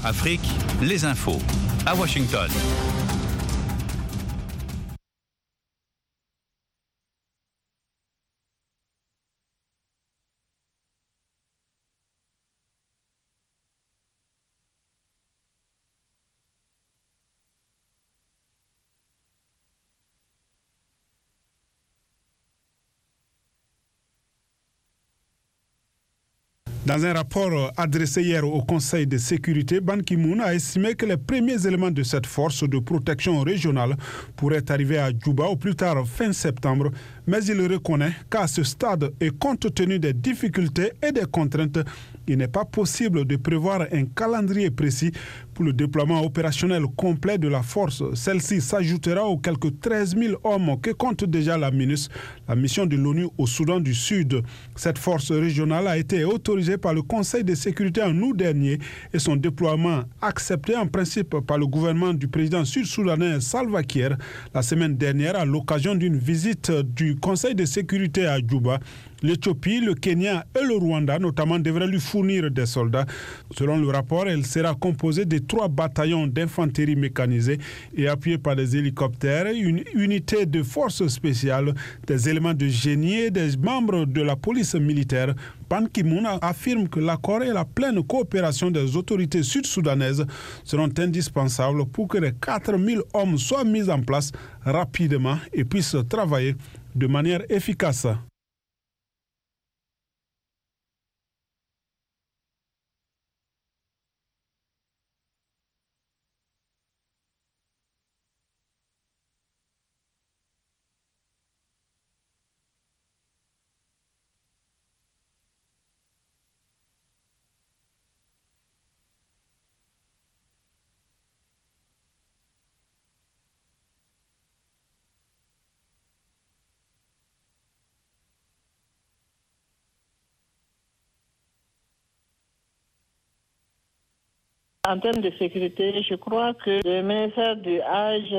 Afrique, les infos. À Washington. Dans un rapport adressé hier au Conseil de sécurité, Ban Ki-moon a estimé que les premiers éléments de cette force de protection régionale pourraient arriver à Djouba au plus tard fin septembre, mais il reconnaît qu'à ce stade et compte tenu des difficultés et des contraintes, il n'est pas possible de prévoir un calendrier précis pour le déploiement opérationnel complet de la force. Celle-ci s'ajoutera aux quelques 13 000 hommes que compte déjà la MINUS, la mission de l'ONU au Soudan du Sud. Cette force régionale a été autorisée par le Conseil de sécurité en août dernier et son déploiement accepté en principe par le gouvernement du président sud-soudanais Salva Kiir la semaine dernière à l'occasion d'une visite du Conseil de sécurité à Djouba. L'Éthiopie, le Kenya et le Rwanda notamment devraient lui fournir des soldats. Selon le rapport, elle sera composée de 3 bataillons d'infanterie mécanisée et appuyée par des hélicoptères, une unité de forces spéciales, des éléments de génie et des membres de la police militaire. Ban Ki-moon affirme que l'accord et la pleine coopération des autorités sud-soudanaises seront indispensables pour que les 4 000 hommes soient mis en place rapidement et puissent travailler de manière efficace. En termes de sécurité, je crois que le ministère du Hajj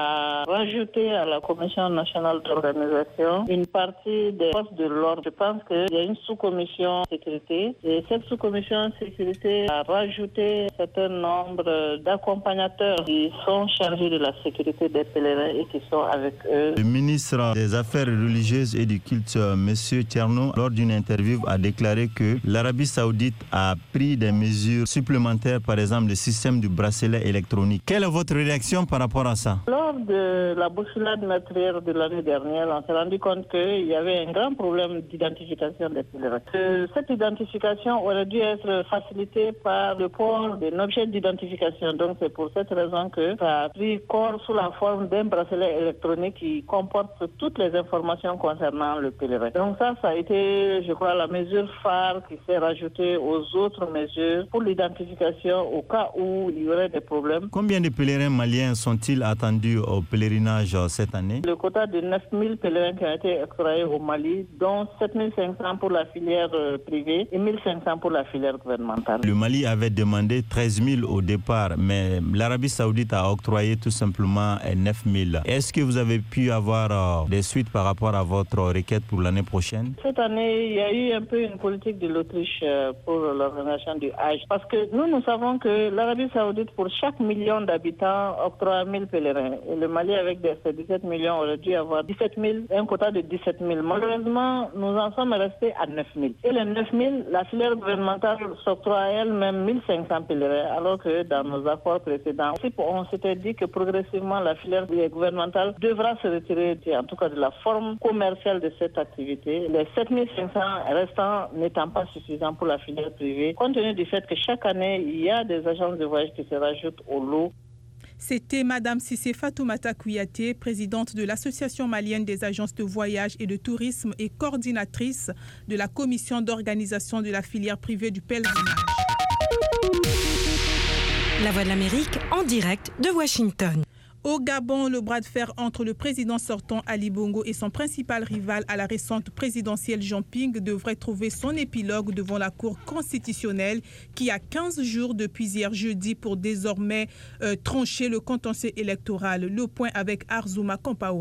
a rajouté à la Commission nationale d'organisation une partie des forces de l'ordre. Je pense qu'il y a une sous-commission sécurité et cette sous-commission sécurité a rajouté un certain nombre d'accompagnateurs qui sont chargés de la sécurité des pèlerins et qui sont avec eux. Le ministre des Affaires religieuses et du culte, M. Tcherno, lors d'une interview, a déclaré que l'Arabie saoudite a pris des mesures supplémentaires, par exemple le système du bracelet électronique. Quelle est votre réaction par rapport à ça? Lors de la bousculade meurtrière de l'année dernière, on s'est rendu compte qu'il y avait un grand problème d'identification des pèlerins. Cette identification aurait dû être facilitée par le port d'un objet d'identification. Donc c'est pour cette raison que ça a pris corps sous la forme d'un bracelet électronique qui comporte toutes les informations concernant le pèlerin. Donc ça a été, je crois, la mesure phare qui s'est rajoutée aux autres mesures pour l'identification au cas où il y aurait des problèmes. Combien de pèlerins maliens sont-ils attendus au pèlerinage cette année? Le quota de 9 000 pèlerins qui ont été extraits au Mali, dont 7 500 pour la filière privée et 1 500 pour la filière gouvernementale. Le Mali avait demandé 13 000 au départ, mais l'Arabie saoudite a octroyé tout simplement 9 000. Est-ce que vous avez pu avoir des suites par rapport à votre requête pour l'année prochaine? Cette année, il y a eu un peu une politique de l'Autriche pour l'organisation du Hajj. Parce que nous savons que l'Arabie saoudite, pour chaque million d'habitants, octroie 1 000 pèlerins. Et le Mali, avec ses 17 millions, aurait dû avoir 17 000, un quota de 17 000. Malheureusement, nous en sommes restés à 9 000. Et les 9 000, la filière gouvernementale s'octroie elle-même 1 500 pèlerins, alors que dans nos accords précédents, on s'était dit que progressivement, la filière gouvernementale devra se retirer, en tout cas de la forme commerciale de cette activité. Les 7 500 restants n'étant pas suffisants pour la filière privée, compte tenu du fait que chaque année, il y a des agences de voyage qui se rajoutent au lot. C'était Mme Cissé Fatoumata Kouyaté, présidente de l'Association malienne des agences de voyage et de tourisme et coordinatrice de la commission d'organisation de la filière privée du pèlerinage. La Voix de l'Amérique en direct de Washington. Au Gabon, le bras de fer entre le président sortant Ali Bongo et son principal rival à la récente présidentielle Jean Ping devrait trouver son épilogue devant la Cour constitutionnelle qui a 15 jours depuis hier jeudi pour désormais trancher le contentieux électoral. Le point avec Arzouma Compaoré.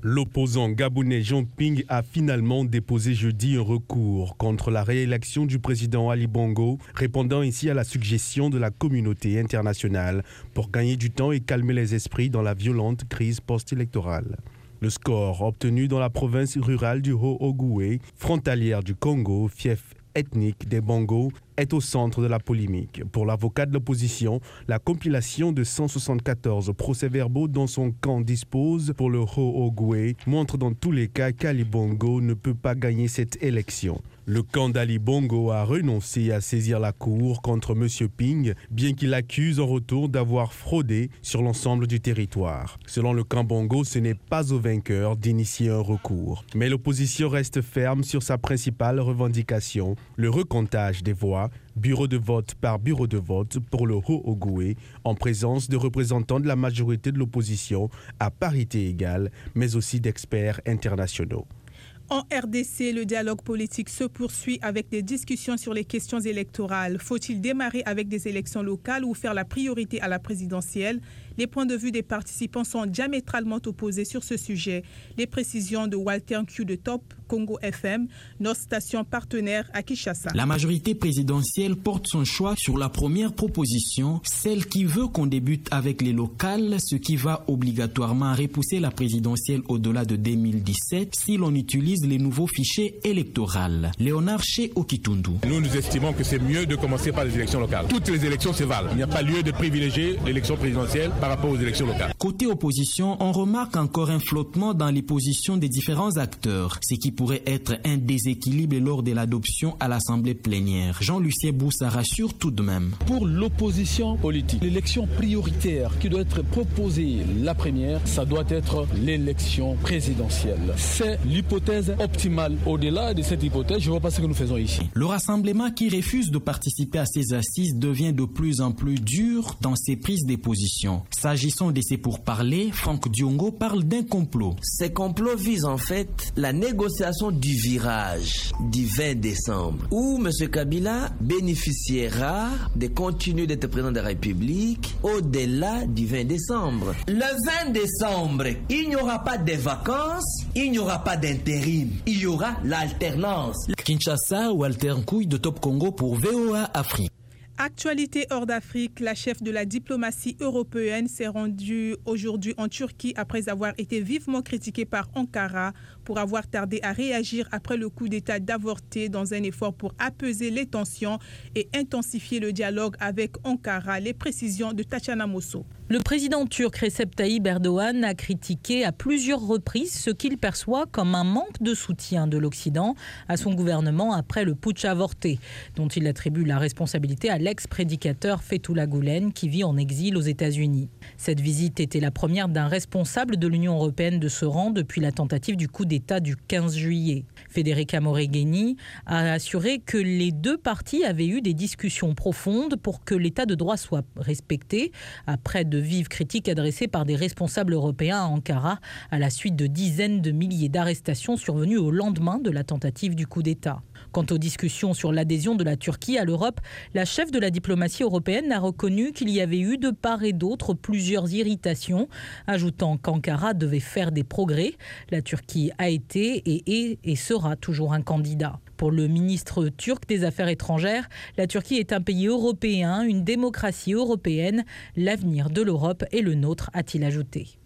L'opposant gabonais Jean Ping a finalement déposé jeudi un recours contre la réélection du président Ali Bongo, répondant ainsi à la suggestion de la communauté internationale pour gagner du temps et calmer les esprits dans la violente crise post-électorale. Le score obtenu dans la province rurale du Haut-Ogooué, frontalière du Congo, fief ethnique des Bongo, est au centre de la polémique. Pour l'avocat de l'opposition, la compilation de 174 procès-verbaux dont son camp dispose pour le Haut-Ogooué montre dans tous les cas qu'Ali Bongo ne peut pas gagner cette élection. Le camp d'Ali Bongo a renoncé à saisir la cour contre M. Ping, bien qu'il accuse en retour d'avoir fraudé sur l'ensemble du territoire. Selon le camp Bongo, ce n'est pas au vainqueur d'initier un recours. Mais l'opposition reste ferme sur sa principale revendication, le recomptage des voix, bureau de vote par bureau de vote pour le Haut-Ogooué, en présence de représentants de la majorité de l'opposition à parité égale, mais aussi d'experts internationaux. En RDC, le dialogue politique se poursuit avec des discussions sur les questions électorales. Faut-il démarrer avec des élections locales ou faire la priorité à la présidentielle? Les points de vue des participants sont diamétralement opposés sur ce sujet. Les précisions de Walter Q de Top Congo FM, notre station partenaire à Kinshasa. La majorité présidentielle porte son choix sur la première proposition, celle qui veut qu'on débute avec les locales, ce qui va obligatoirement repousser la présidentielle au-delà de 2017 si l'on utilise les nouveaux fichiers électoraux. Léonard Ché Okitundu. Nous estimons que c'est mieux de commencer par les élections locales. Toutes les élections se valent. Il n'y a pas lieu de privilégier l'élection présidentielle par rapport aux élections locales. Côté opposition, on remarque encore un flottement dans les positions des différents acteurs, ce qui pourrait être un déséquilibre lors de l'adoption à l'Assemblée plénière. Jean-Lucien Boussa rassure tout de même. Pour l'opposition politique, l'élection prioritaire qui doit être proposée la première, ça doit être l'élection présidentielle. C'est l'hypothèse optimale. Au-delà de cette hypothèse, je ne vois pas ce que nous faisons ici. Le rassemblement qui refuse de participer à ces assises devient de plus en plus dur dans ses prises de position. S'agissant de ces pourparlers, Franck Diongo parle d'un complot. Ces complots visent en fait la négociation du virage du 20 décembre où M. Kabila bénéficiera de continuer d'être président de la République au-delà du 20 décembre. Le 20 décembre, il n'y aura pas de vacances, il n'y aura pas d'intérim, il y aura l'alternance. Kinshasa, Walter Nkouy de Top Congo pour VOA Afrique. Actualité hors d'Afrique, la chef de la diplomatie européenne s'est rendue aujourd'hui en Turquie après avoir été vivement critiquée par Ankara pour avoir tardé à réagir après le coup d'État d'avorter dans un effort pour apaiser les tensions et intensifier le dialogue avec Ankara. Les précisions de Tatiana Mosso. Le président turc Recep Tayyip Erdogan a critiqué à plusieurs reprises ce qu'il perçoit comme un manque de soutien de l'Occident à son gouvernement après le putsch avorté, dont il attribue la responsabilité à l'ex-prédicateur Fethullah Gülen qui vit en exil aux États-Unis. Cette visite était la première d'un responsable de l'Union européenne de ce rang depuis la tentative du coup d'État du 15 juillet. Federica Moregeni a assuré que les deux parties avaient eu des discussions profondes pour que l'état de droit soit respecté après de vives critiques adressées par des responsables européens à Ankara à la suite de dizaines de milliers d'arrestations survenues au lendemain de la tentative du coup d'État. Quant aux discussions sur l'adhésion de la Turquie à l'Europe, la chef de la diplomatie européenne a reconnu qu'il y avait eu de part et d'autre plusieurs irritations, ajoutant qu'Ankara devait faire des progrès. La Turquie a été et est et sera toujours un candidat. Pour le ministre turc des Affaires étrangères, la Turquie est un pays européen, une démocratie européenne. L'avenir de l'Europe est le nôtre, a-t-il ajouté.